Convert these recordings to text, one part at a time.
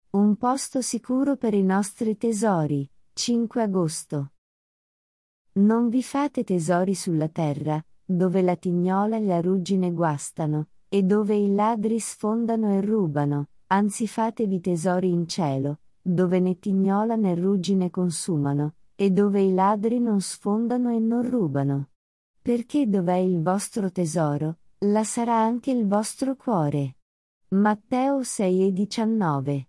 Un posto sicuro per i nostri tesori. 5 agosto. Non vi fate tesori sulla terra, dove la tignola e la ruggine guastano, e dove i ladri sfondano e rubano, anzi fatevi tesori in cielo, dove né tignola né ruggine consumano, e dove i ladri non sfondano e non rubano. Perché dov'è il vostro tesoro, là sarà anche il vostro cuore. Matteo 6,19.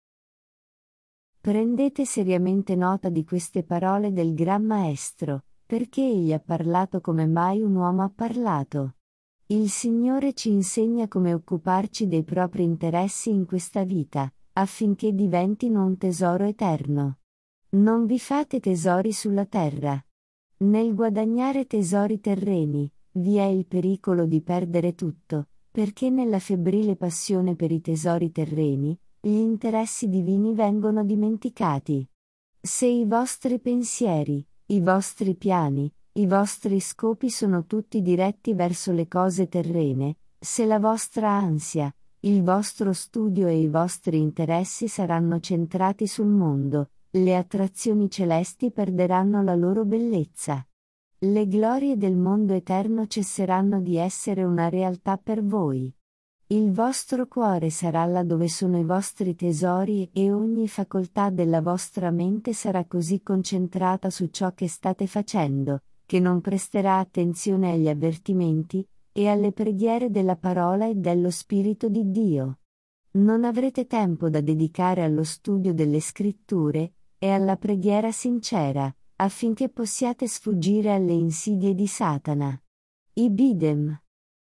Prendete seriamente nota di queste parole del Gran Maestro, perché egli ha parlato come mai un uomo ha parlato. Il Signore ci insegna come occuparci dei propri interessi in questa vita, affinché diventino un tesoro eterno. Non vi fate tesori sulla terra. Nel guadagnare tesori terreni, vi è il pericolo di perdere tutto, perché nella febbrile passione per i tesori terreni, gli interessi divini vengono dimenticati. Se i vostri pensieri, i vostri piani, i vostri scopi sono tutti diretti verso le cose terrene, se la vostra ansia, il vostro studio e i vostri interessi saranno centrati sul mondo, le attrazioni celesti perderanno la loro bellezza. Le glorie del mondo eterno cesseranno di essere una realtà per voi. Il vostro cuore sarà là dove sono i vostri tesori e ogni facoltà della vostra mente sarà così concentrata su ciò che state facendo, che non presterà attenzione agli avvertimenti e alle preghiere della parola e dello Spirito di Dio. Non avrete tempo da dedicare allo studio delle scritture e alla preghiera sincera, affinché possiate sfuggire alle insidie di Satana. Ibidem.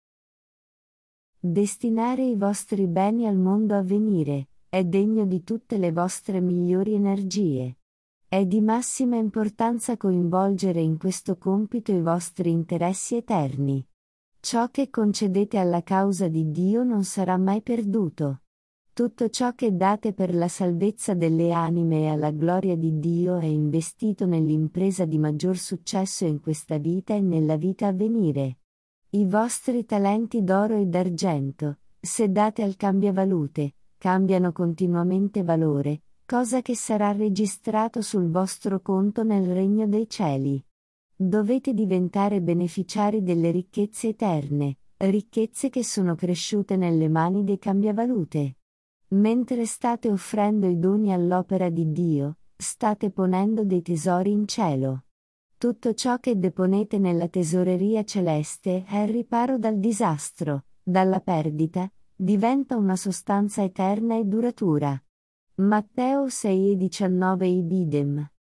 Destinare i vostri beni al mondo a venire è degno di tutte le vostre migliori energie. È di massima importanza coinvolgere in questo compito i vostri interessi eterni. Ciò che concedete alla causa di Dio non sarà mai perduto. Tutto ciò che date per la salvezza delle anime e alla gloria di Dio è investito nell'impresa di maggior successo in questa vita e nella vita a venire. I vostri talenti d'oro e d'argento, se date al cambiavalute, cambiano continuamente valore, cosa che sarà registrato sul vostro conto nel regno dei cieli. Dovete diventare beneficiari delle ricchezze eterne, ricchezze che sono cresciute nelle mani dei cambiavalute. Mentre state offrendo i doni all'opera di Dio, state ponendo dei tesori in cielo. Tutto ciò che deponete nella tesoreria celeste è al riparo dal disastro, dalla perdita, diventa una sostanza eterna e duratura. Matteo 6,19 Ibidem.